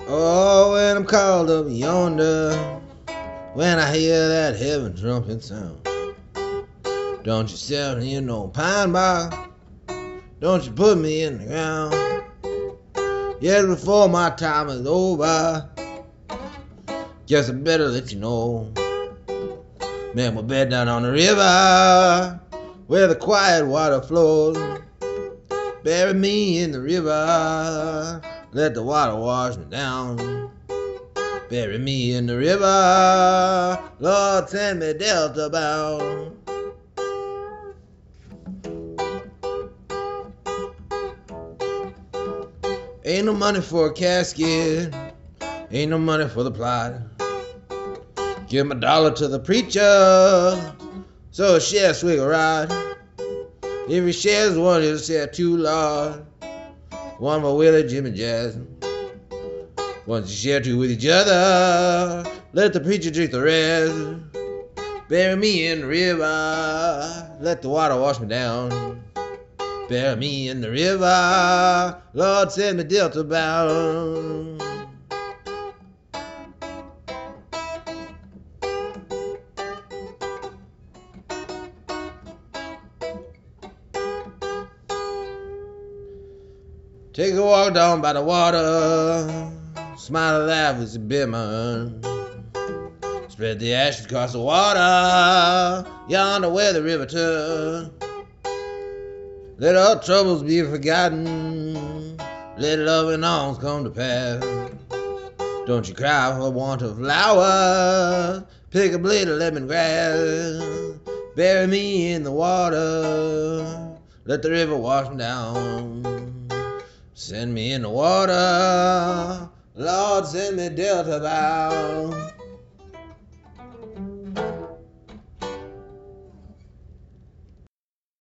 Oh, when I'm called up yonder, when I hear that heaven trumpet sound, don't you sell me no pine bar, don't you put me in the ground. Yes, before my time is over, guess I better let you know. Make my bed down on the river, where the quiet water flows. Bury me in the river, let the water wash me down. Bury me in the river, Lord, send me Delta bound. Ain't no money for a casket, ain't no money for the plot. Give my dollar to the preacher, so he share a swig of rod. If he shares one, he'll share two, Lord. One for Willie, Jimmy, Jazz. Once you share two with each other, let the preacher drink the rest. Bury me in the river, let the water wash me down. Bury me in the river, Lord, send me Delta bound. Take a walk down by the water, smile and laugh as you bid man. Spread the ashes across the water, yonder where the river turns. Let all troubles be forgotten, let love and alms come to pass. Don't you cry for want of flowers, pick a blade of lemongrass. Bury me in the water, let the river wash me down. Send me in the water, Lord, send me Delta bound.